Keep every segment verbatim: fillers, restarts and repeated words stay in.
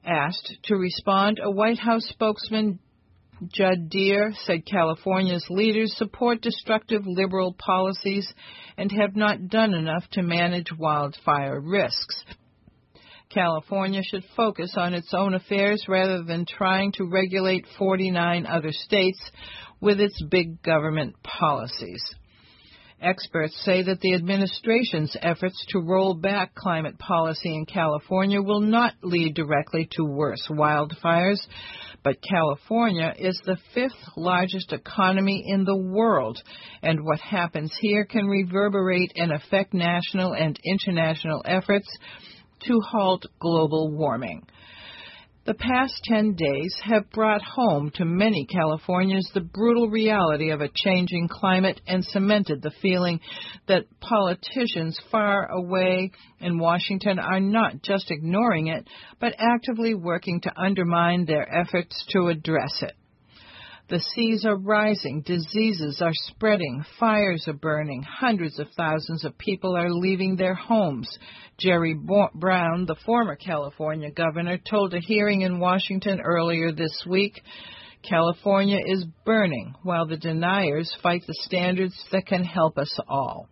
Asked to respond, a White House spokesman, Judd Deere, said California's leaders support destructive liberal policies and have not done enough to manage wildfire risks. California should focus on its own affairs rather than trying to regulate forty-nine other states with its big government policies. Experts say that the administration's efforts to roll back climate policy in California will not lead directly to worse wildfires, but California is the fifth largest economy in the world, and what happens here can reverberate and affect national and international efforts to halt global warming. The past ten days have brought home to many Californians the brutal reality of a changing climate and cemented the feeling that politicians far away in Washington are not just ignoring it, but actively working to undermine their efforts to address it. The seas are rising, diseases are spreading, fires are burning, hundreds of thousands of people are leaving their homes. Jerry Brown, the former California governor, told a hearing in Washington earlier this week, California is burning while the deniers fight the standards that can help us all.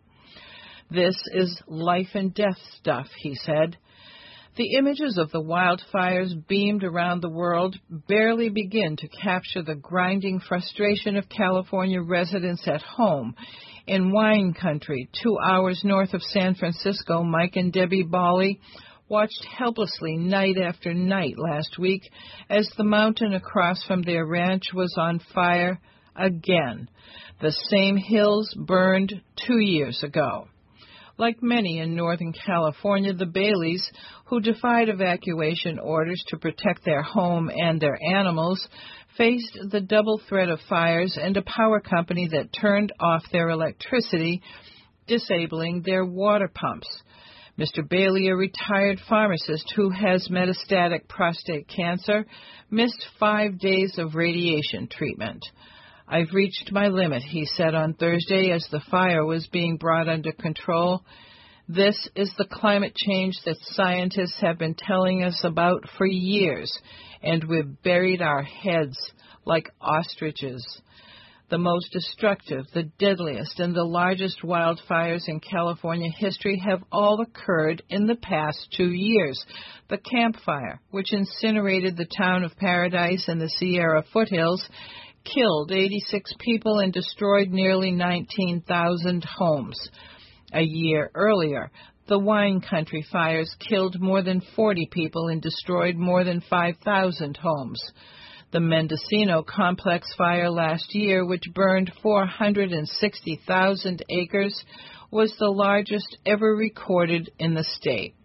This is life and death stuff, he said. The images of the wildfires beamed around the world barely begin to capture the grinding frustration of California residents at home. In wine country, two hours north of San Francisco, Mike and Debbie Bawley watched helplessly night after night last week as the mountain across from their ranch was on fire again. The same hills burned two years ago. Like many in Northern California, the Baileys, who defied evacuation orders to protect their home and their animals, faced the double threat of fires and a power company that turned off their electricity, disabling their water pumps. Mister Bailey, a retired pharmacist who has metastatic prostate cancer, missed five days of radiation treatment. I've reached my limit, he said on Thursday as the fire was being brought under control. This is the climate change that scientists have been telling us about for years, and we've buried our heads like ostriches. The most destructive, the deadliest, and the largest wildfires in California history have all occurred in the past two years. The Camp Fire, which incinerated the town of Paradise in the Sierra foothills, killed eighty-six people and destroyed nearly nineteen thousand homes. A year earlier, the wine country fires killed more than forty people and destroyed more than five thousand homes. The Mendocino complex fire last year, which burned four hundred sixty thousand acres, was the largest ever recorded in the state.